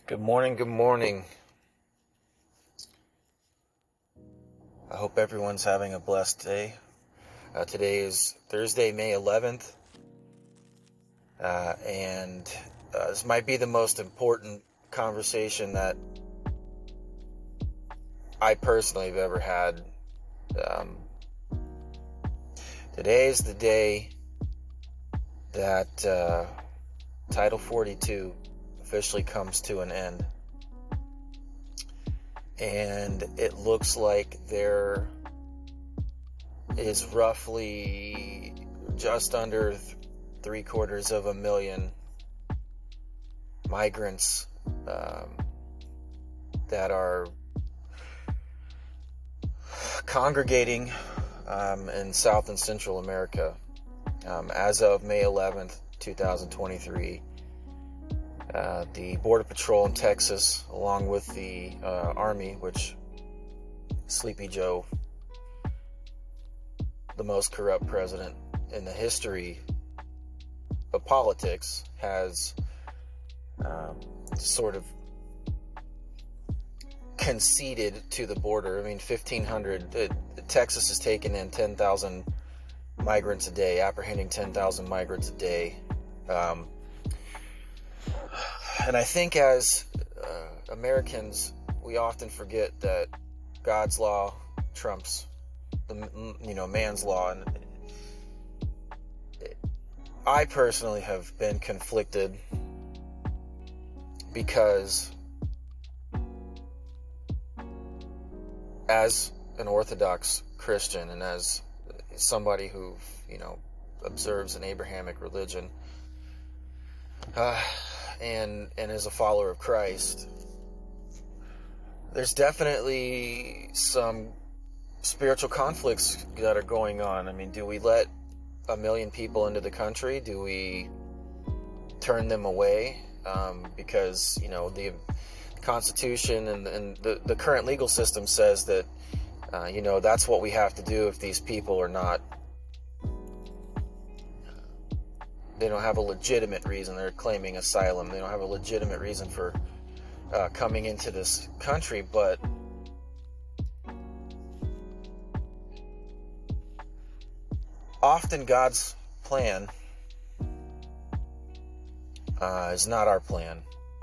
Good morning, good morning. I hope everyone's having a blessed day. Today is Thursday, May 11th, and this might be the most important conversation that I personally have ever had. Today is the day that Title 42 officially comes to an end. And it looks like there is roughly just under 750,000 migrants that are congregating in South and Central America as of May 11th, 2023. The Border Patrol in Texas, along with the Army, which Sleepy Joe, the most corrupt president in the history of politics, has sort of conceded to the border. I mean, 1,500. Texas is taking in 10,000 migrants a day, apprehending 10,000 migrants a day. And I think as Americans, we often forget that God's law trumps man's law. And I personally have been conflicted because as an Orthodox Christian and as somebody who, observes an Abrahamic religion, and as a follower of Christ, there's definitely some spiritual conflicts that are going on. I mean, do we let 1 million people into the country? Do we turn them away? Because, the Constitution and the current legal system says that, that's what we have to do if these people are not, they don't have a legitimate reason. They're claiming asylum. They don't have a legitimate reason for coming into this country. But often God's plan is not our plan.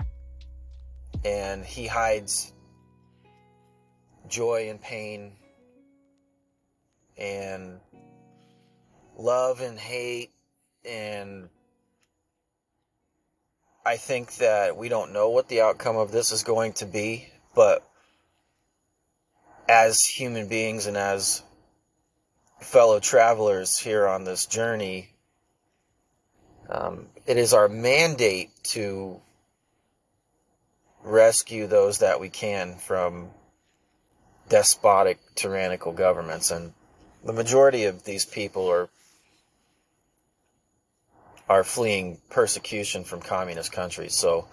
And He hides joy and pain and love and hate. And I think that we don't know what the outcome of this is going to be, but as human beings and as fellow travelers here on this journey, it is our mandate to rescue those that we can from despotic, tyrannical governments. And the majority of these people are fleeing persecution from communist countries. So,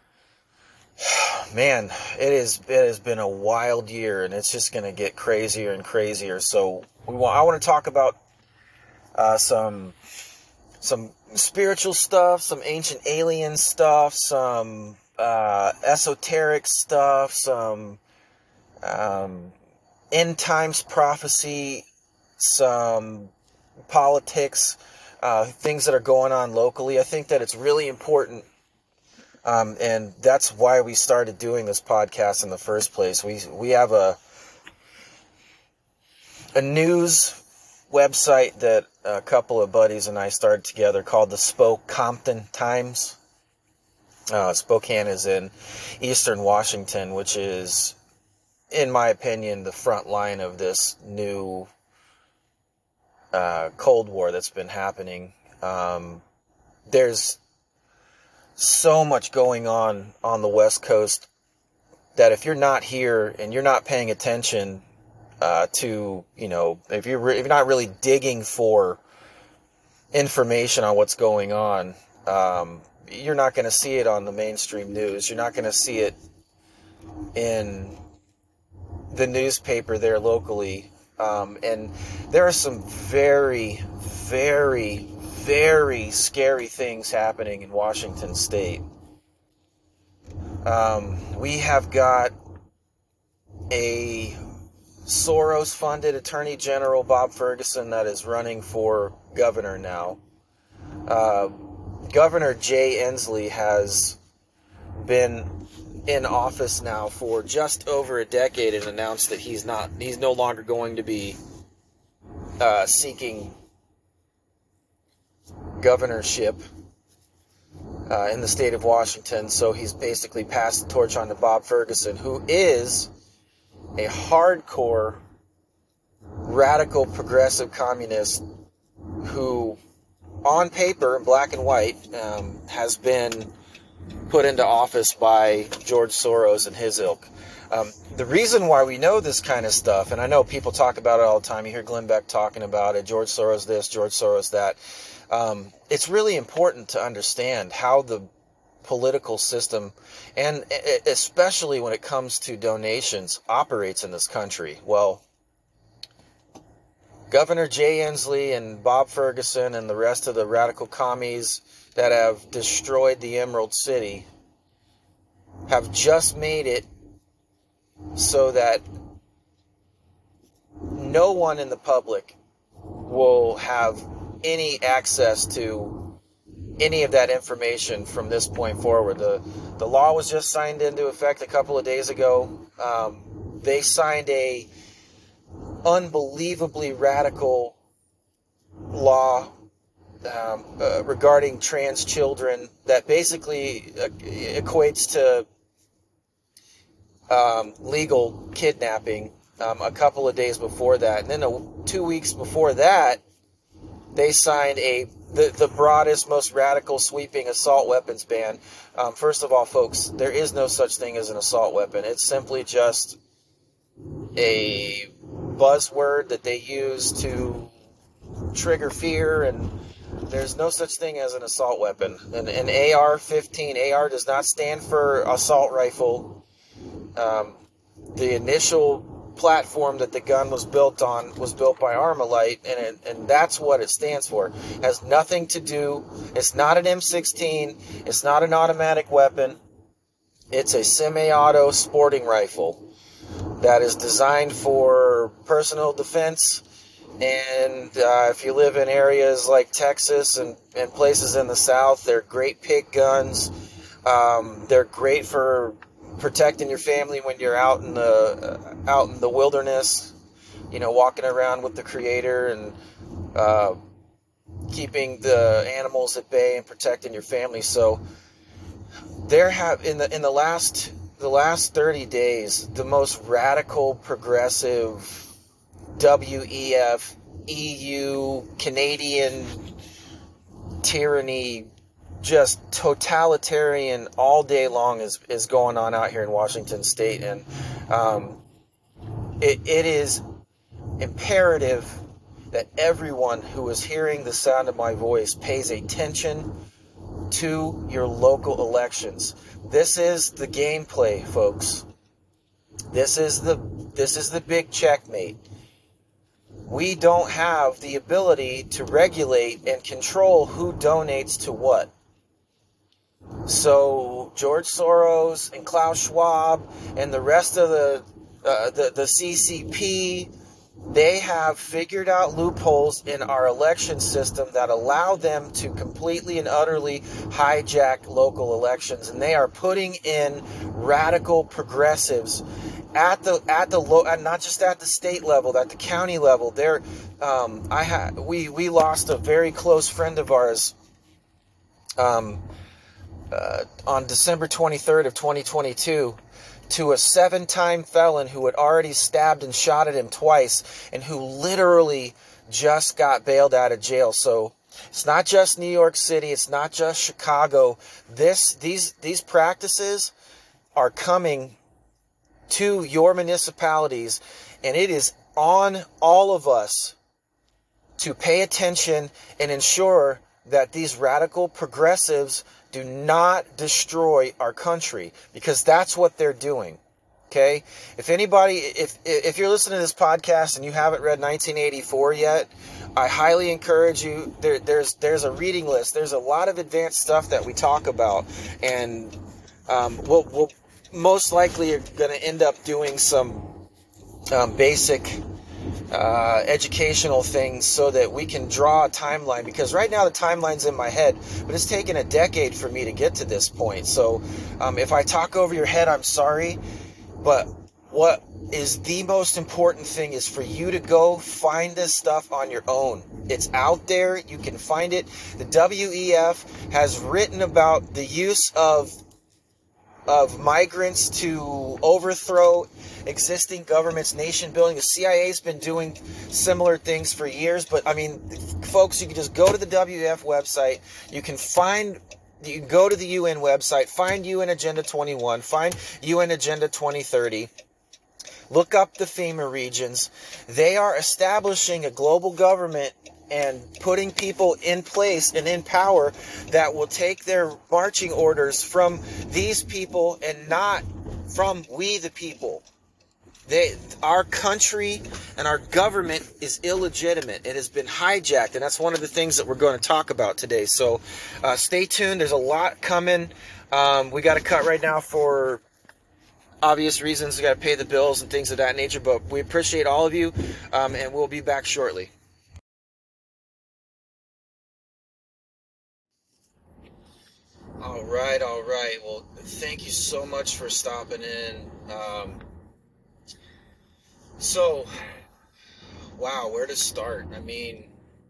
man, it has been a wild year, and it's just going to get crazier and crazier. So I want to talk about some spiritual stuff, some ancient alien stuff, some esoteric stuff, some end times prophecy, some politics, things that are going on locally. I think that it's really important, and that's why we started doing this podcast in the first place. We have a news website that a couple of buddies and I started together called the Spokane Times. Spokane is in eastern Washington, which is, in my opinion, the front line of this new Cold War that's been happening. There's so much going on the West Coast that if you're not here and you're not paying attention to, if you're not really digging for information on what's going on, you're not going to see it on the mainstream news. You're not going to see it in the newspaper there locally. And there are some very, very, very scary things happening in Washington State. We have got a Soros-funded Attorney General, Bob Ferguson, that is running for governor now. Governor Jay Inslee has been in office now for just over a decade and announced that he's no longer going to be seeking governorship in the state of Washington. So he's basically passed the torch on to Bob Ferguson, who is a hardcore, radical, progressive communist who, on paper, in black and white, has been put into office by George Soros and his ilk. The reason why we know this kind of stuff, and I know people talk about it all the time, you hear Glenn Beck talking about it, George Soros this, George Soros that, it's really important to understand how the political system, and especially when it comes to donations, operates in this country. Well, Governor Jay Inslee and Bob Ferguson and the rest of the radical commies that have destroyed the Emerald City have just made it so that no one in the public will have any access to any of that information from this point forward. The law was just signed into effect a couple of days ago. They signed a unbelievably radical law regarding trans children that basically equates to legal kidnapping a couple of days before that. And then 2 weeks before that, they signed the broadest, most radical, sweeping assault weapons ban. First of all, folks, there is no such thing as an assault weapon. It's simply just a buzzword that they use to trigger fear, and there's no such thing as an assault weapon. An AR-15, AR does not stand for assault rifle. The initial platform that the gun was built on was built by Armalite, and that's what it stands for. It has nothing to do, it's not an M16, it's not an automatic weapon, it's a semi-auto sporting rifle that is designed for personal defense. And if you live in areas like Texas and places in the South, they're great pig guns. They're great for protecting your family when you're out in the wilderness, walking around with the Creator and keeping the animals at bay and protecting your family. So there have in the last 30 days, the most radical, progressive, WEF, EU, Canadian tyranny, just totalitarian all day long is going on out here in Washington State. And it is imperative that everyone who is hearing the sound of my voice pays attention to your local elections. This is the gameplay, folks. This is the big checkmate. We don't have the ability to regulate and control who donates to what. So George Soros and Klaus Schwab and the rest of the CCP, they have figured out loopholes in our election system that allow them to completely and utterly hijack local elections, and they are putting in radical progressives at not just at the state level, at the county level. We lost a very close friend of ours on December 23rd of 2022 to a 7-time felon who had already stabbed and shot at him twice, and who literally just got bailed out of jail. So it's not just New York City, it's not just Chicago. These practices are coming to your municipalities, and it is on all of us to pay attention and ensure that these radical progressives do not destroy our country, because that's what they're doing. Okay? If you're listening to this podcast and you haven't read 1984 yet, I highly encourage you. There's a reading list. There's a lot of advanced stuff that we talk about, and we'll most likely are going to end up doing some basic educational things so that we can draw a timeline, because right now the timeline's in my head, but it's taken a decade for me to get to this point. So if I talk over your head, I'm sorry, but what is the most important thing is for you to go find this stuff on your own. It's out there. You can find it. The WEF has written about the use of migrants to overthrow existing governments, nation building. The CIA's been doing similar things for years, but I mean, folks, you can just go to the WEF website. You can go to the UN website, find UN Agenda 21, find UN Agenda 2030. Look up the FEMA regions. They are establishing a global government and putting people in place and in power that will take their marching orders from these people and not from we the people. Our country and our government is illegitimate. It has been hijacked, and that's one of the things that we're going to talk about today. So stay tuned. There's a lot coming. We got to cut right now for obvious reasons. We got to pay the bills and things of that nature, but we appreciate all of you, and we'll be back shortly. All right. Well, thank you so much for stopping in. So, wow, where to start? I mean,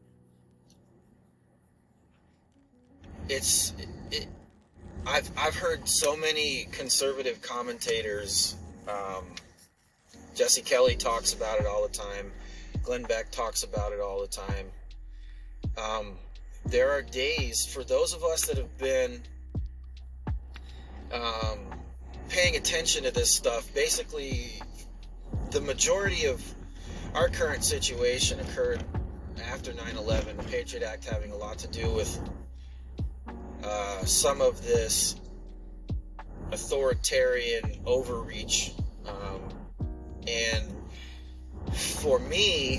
I've heard so many conservative commentators. Jesse Kelly talks about it all the time. Glenn Beck talks about it all the time. There are days for those of us that have been paying attention to this stuff. Basically, the majority of our current situation occurred after 9/11, the Patriot Act having a lot to do with some of this authoritarian overreach. And for me,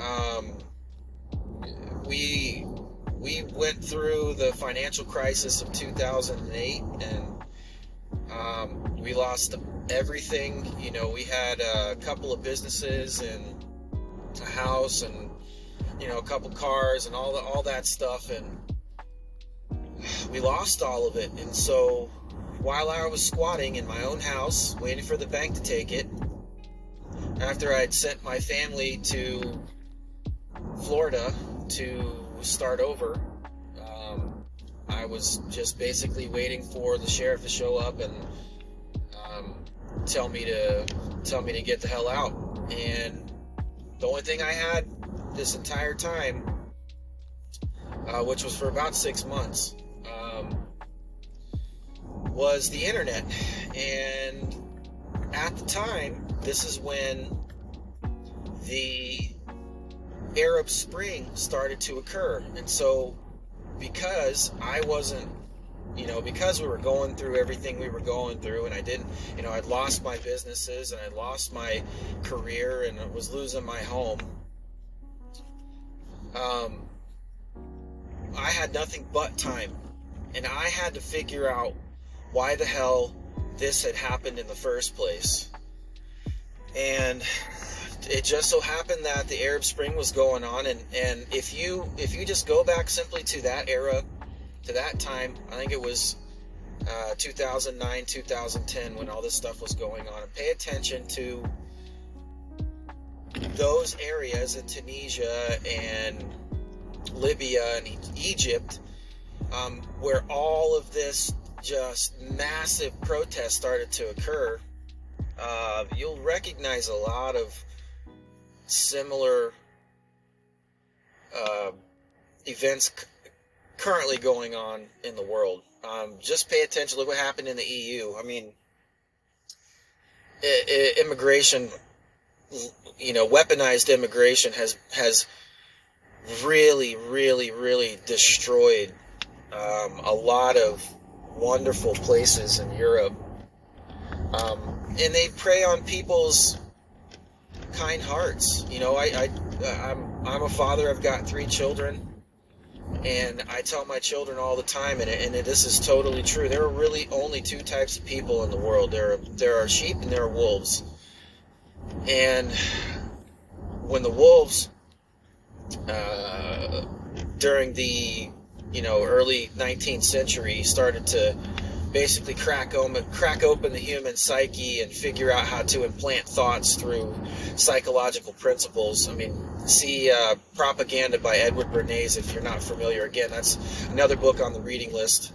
we went through the financial crisis of 2008, and we lost everything. You know, we had a couple of businesses and a house and, you know, a couple cars and all that stuff, and we lost all of it. And so while I was squatting in my own house waiting for the bank to take it, after I'd sent my family to Florida to start over, I was just basically waiting for the sheriff to show up and tell me to get the hell out. And the only thing I had this entire time, which was for about 6 months, was the internet. And at the time, this is when the Arab Spring started to occur. And so because I wasn't, because we were going through everything we were going through, and I didn't, I'd lost my businesses and I lost my career and I was losing my home. I had nothing but time, and I had to figure out why the hell this had happened in the first place. And it just so happened that the Arab Spring was going on, and if you just go back simply to that era, to that time, I think it was 2009, 2010 when all this stuff was going on, and pay attention to those areas in Tunisia and Libya and Egypt, where all of this just massive protest started to occur. You'll recognize a lot of similar events currently going on in the world. Just pay attention. Look what happened in the EU. I mean, immigration, weaponized immigration has really, really, really destroyed a lot of wonderful places in Europe. And they prey on people's kind hearts. I'm a father. I've got 3 children. And I tell my children all the time, and this is totally true, there are really only two types of people in the world. There are sheep and there are wolves. And when the wolves, during the early 19th century, started to basically crack open the human psyche and figure out how to implant thoughts through psychological principles. I mean, see Propaganda by Edward Bernays if you're not familiar. Again, that's another book on the reading list.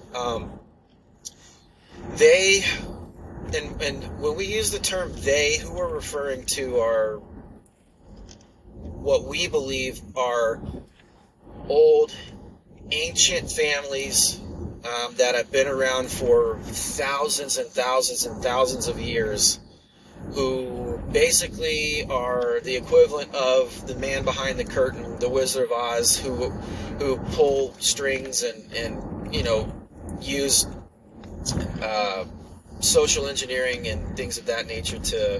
And when we use the term they, who we're referring to are what we believe are old, ancient families that have been around for thousands and thousands and thousands of years, who basically are the equivalent of the man behind the curtain, the Wizard of Oz, who pull strings and use social engineering and things of that nature to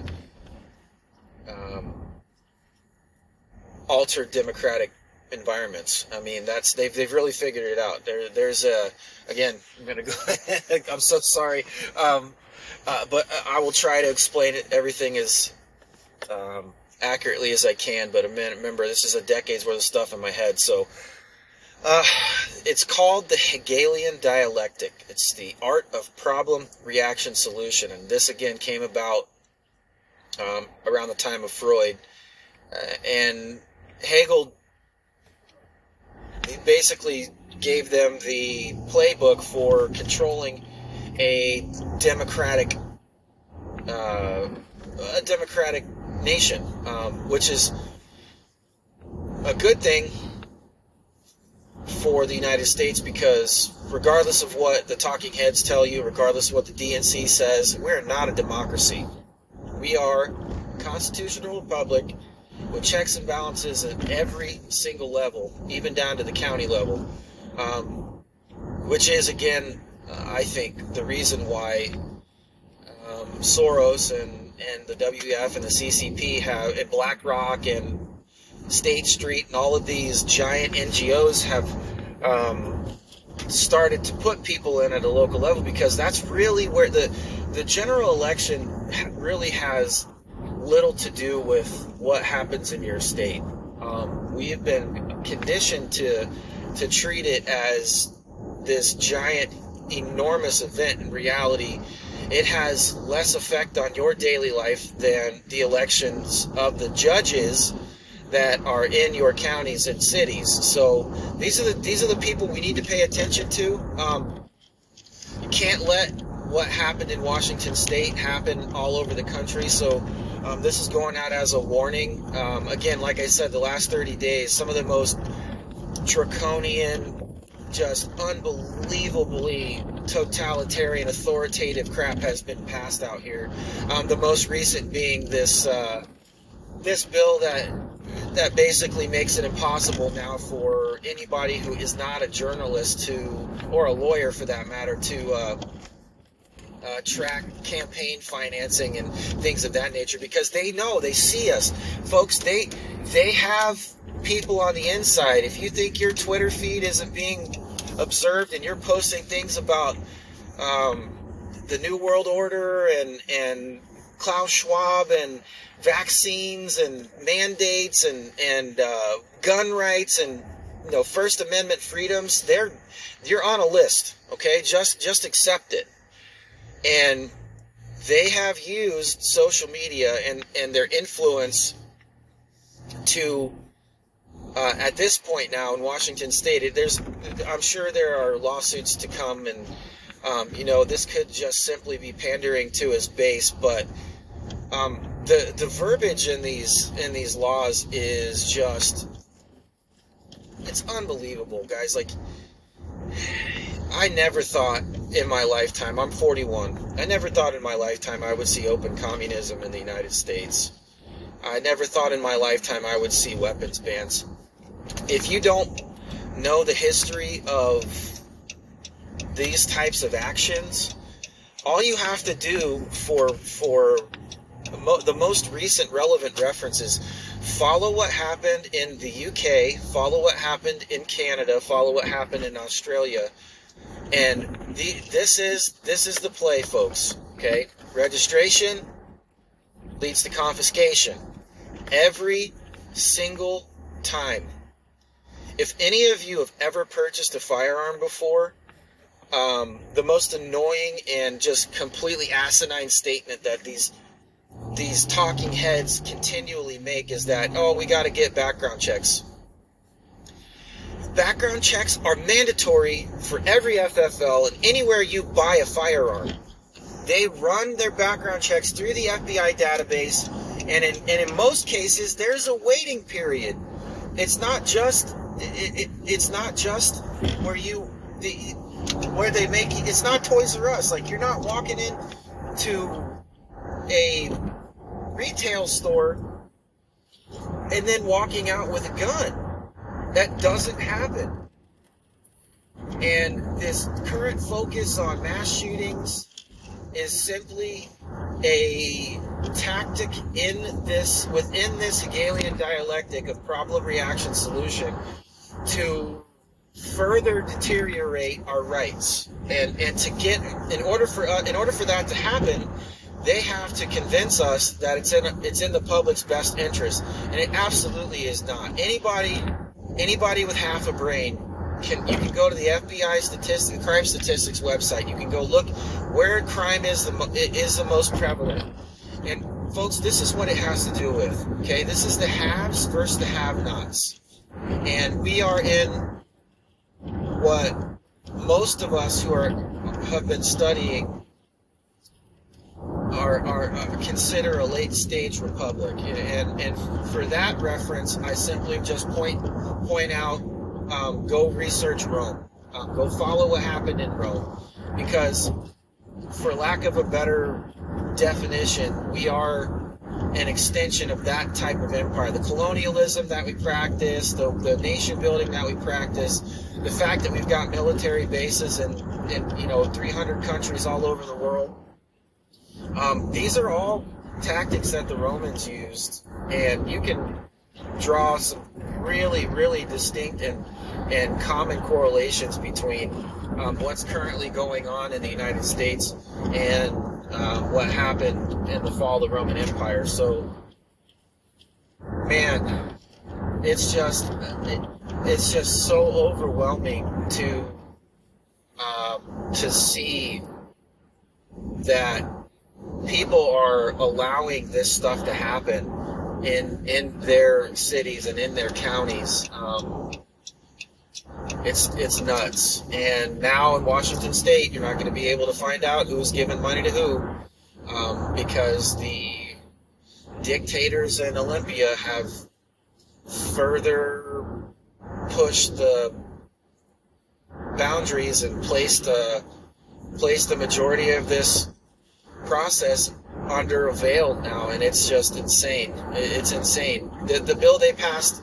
alter democratic environments. I mean, they've really figured it out. There's again, I'm gonna go. I'm so sorry, but I will try to explain everything as accurately as I can. But remember, this is a decade's worth of stuff in my head. So it's called the Hegelian dialectic. It's the art of problem, reaction, solution, and this again came about around the time of Freud, and Hegel basically gave them the playbook for controlling a democratic nation, which is a good thing for the United States, because regardless of what the talking heads tell you, regardless of what the DNC says, we're not a democracy. We are a constitutional republic with checks and balances at every single level, even down to the county level, which is, again, I think, the reason why Soros and the WEF and the CCP and BlackRock and State Street and all of these giant NGOs have started to put people in at a local level, because that's really where the general election really has little to do with what happens in your state. We have been conditioned to treat it as this giant, enormous event. In reality, it has less effect on your daily life than the elections of the judges that are in your counties and cities. So these are the people we need to pay attention to. You can't let what happened in Washington State happen all over the country. So this is going out as a warning. Again, like I said, the last 30 days, some of the most draconian, just unbelievably totalitarian, authoritative crap has been passed out here. The most recent being this bill that basically makes it impossible now for anybody who is not a journalist or a lawyer for that matter to track campaign financing and things of that nature, because they see us, folks. They have people on the inside. If you think your Twitter feed isn't being observed and you're posting things about the New World Order and Klaus Schwab and vaccines and mandates and gun rights and First Amendment freedoms, you're on a list. Okay, just accept it. And they have used social media and their influence to, at this point now in Washington State, I'm sure there are lawsuits to come, and this could just simply be pandering to his base. But the verbiage in these laws is just, it's unbelievable, guys. Like, I never thought in my lifetime, I'm 41, I never thought in my lifetime I would see open communism in the United States. I never thought in my lifetime I would see weapons bans. If you don't know the history of these types of actions, all you have to do for the most recent relevant references follow what happened in the UK, follow what happened in Canada, follow what happened in Australia, and this is the play, folks. Okay, registration leads to confiscation every single time. If any of you have ever purchased a firearm before, the most annoying and just completely asinine statement that these talking heads continually make is that, oh, we got to get background checks. Background checks are mandatory for every FFL, and anywhere you buy a firearm, they run their background checks through the FBI database, and in most cases, there's a waiting period. It's not just where they make it. It's not Toys R Us. Like, you're not walking in to a retail store and then walking out with a gun. That doesn't happen. And this current focus on mass shootings is simply a tactic within this Hegelian dialectic of problem, reaction, solution to further deteriorate our rights. And in order for that to happen, they have to convince us that it's in the public's best interest, and it absolutely is not. Anybody with half a brain you can go to the FBI crime statistics website. You can go look where crime is the most prevalent. And folks, this is what it has to do with. Okay, this is the haves versus the have-nots, and we are in what most of us who have been studying are consider a late stage republic, and for that reference, I simply just point out, go research Rome, go follow what happened in Rome, because for lack of a better definition, we are an extension of that type of empire. The colonialism that we practice, the nation building that we practice, the fact that we've got military bases in 300 countries all over the world. These are all tactics that the Romans used, and you can draw some really, really distinct and common correlations between what's currently going on in the United States and what happened in the fall of the Roman Empire. So, man, it's just so overwhelming to see that people are allowing this stuff to happen in their cities and in their counties. It's nuts. And now in Washington State, you're not going to be able to find out who's giving money to who, because the dictators in Olympia have further pushed the boundaries and placed the majority of this process under a veil now, and it's just insane. It's insane. The bill they passed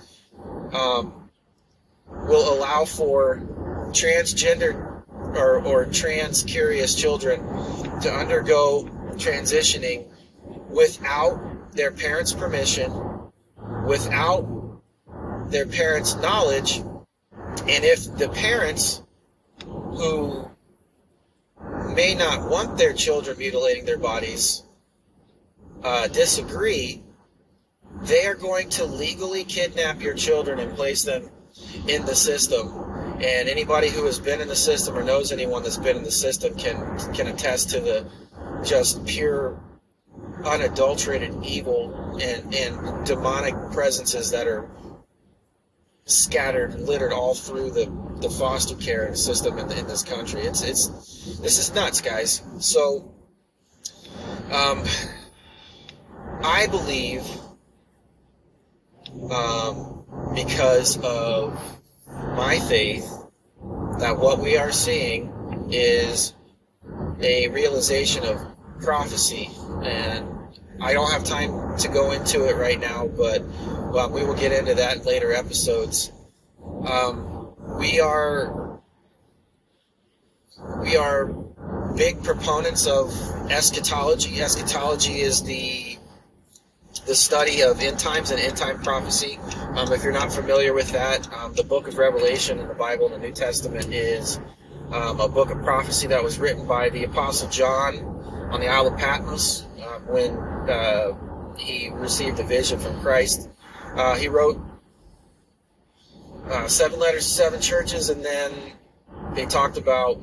will allow for transgender or trans-curious children to undergo transitioning without their parents' permission, without their parents' knowledge, and if the parents who may not want their children mutilating their bodies disagree, they are going to legally kidnap your children and place them in the system. And anybody who has been in the system or knows anyone that's been in the system can attest to the just pure, unadulterated evil and demonic presences that are scattered and littered all through the foster care system in this country. This is nuts, guys. So I believe because of my faith that what we are seeing is a realization of prophecy, and I don't have time to go into it right now, but we will get into that in later episodes. We are big proponents of eschatology. Eschatology is the the study of end times and end time prophecy. If you're not familiar with that, the book of Revelation in the Bible in the New Testament is a book of prophecy that was written by the Apostle John on the Isle of Patmos when he received a vision from Christ. He wrote 7 letters to 7 churches, and then they talked about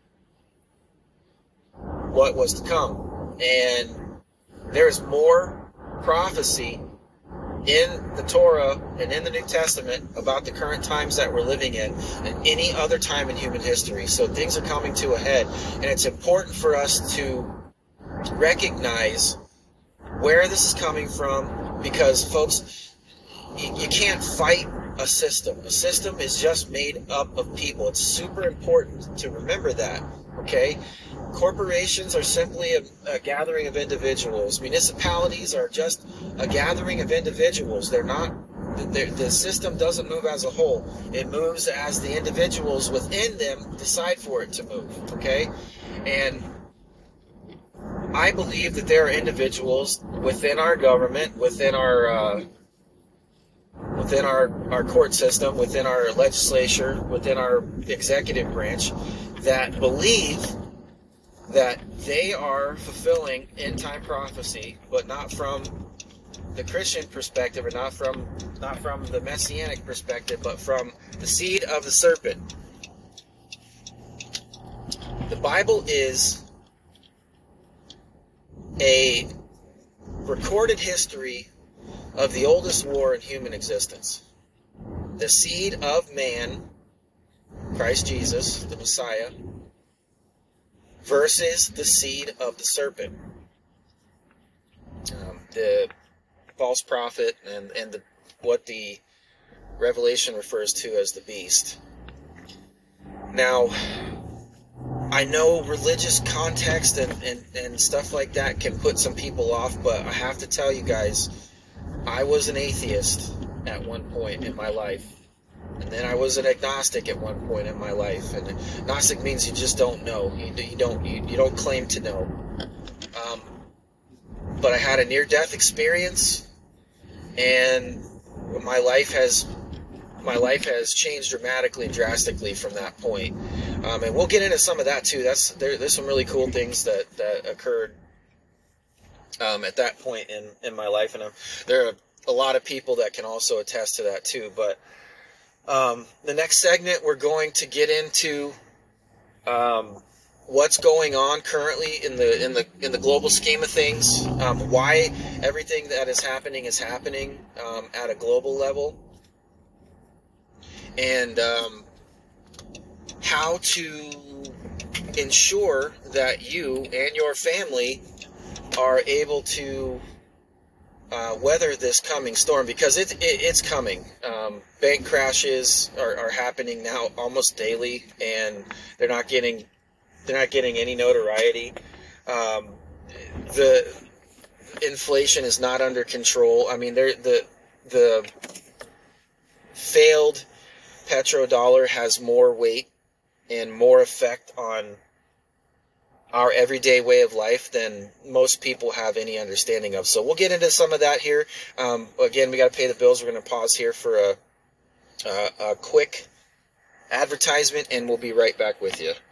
what was to come. And there's more prophecy in the Torah and in the New Testament about the current times that we're living in than any other time in human history. So things are coming to a head, and it's important for us to recognize where this is coming from, because, folks, you can't fight a system. A system is just made up of people. It's super important to remember that, okay? Corporations are simply a gathering of individuals. Municipalities are just a gathering of individuals. They're not, the system doesn't move as a whole. It moves as the individuals within them decide for it to move, okay? And I believe that there are individuals within our government, within our court system, within our legislature, within our executive branch, that believe that they are fulfilling end-time prophecy, but not from the Christian perspective, or not from the Messianic perspective, but from the seed of the serpent. The Bible is a recorded history of the oldest war in human existence. The seed of man, Christ Jesus, the Messiah, versus the seed of the serpent, the false prophet, and what the Revelation refers to as the beast. Now, I know religious context and stuff like that can put some people off, but I have to tell you guys, I was an atheist at one point in my life. And then I was an agnostic at one point in my life. And agnostic means you just don't know. You don't claim to know. But I had a near-death experience, and my life has changed dramatically and drastically from that point. And we'll get into some of that too. There's some really cool things that occurred at that point in my life, and there are a lot of people that can also attest to that too. But the next segment, we're going to get into what's going on currently in the global scheme of things, why everything that is happening at a global level, and how to ensure that you and your family are able to weather this coming storm, because it's coming. Bank crashes are happening now almost daily, and they're not getting any notoriety. The inflation is not under control. I mean, the failed petrodollar has more weight and more effect on our everyday way of life than most people have any understanding of. So we'll get into some of that here. Again, we got to pay the bills. We're going to pause here for a quick advertisement, and we'll be right back with you.